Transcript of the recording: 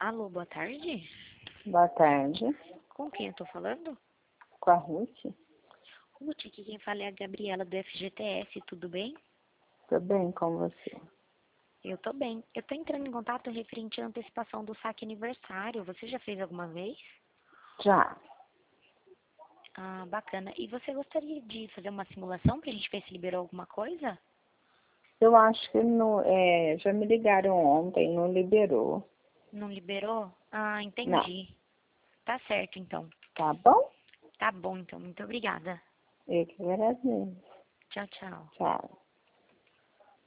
Alô, boa tarde. Boa tarde. Com quem eu tô falando? Com a Ruth? Ruth, aqui quem fala é a Gabriela do FGTS, tudo bem? Tudo bem com você? Eu tô bem. Eu tô entrando em contato referente à antecipação do saque aniversário. Você já fez alguma vez? Já. Ah, bacana. E você gostaria de fazer uma simulação pra gente ver se liberou alguma coisa? Eu acho que não, já me ligaram ontem, não liberou. Não liberou? Ah, Não. entendi. Tá certo, então. Tá bom? Tá bom, então. Muito obrigada. Eu que agradeço. Tchau, tchau. Tchau.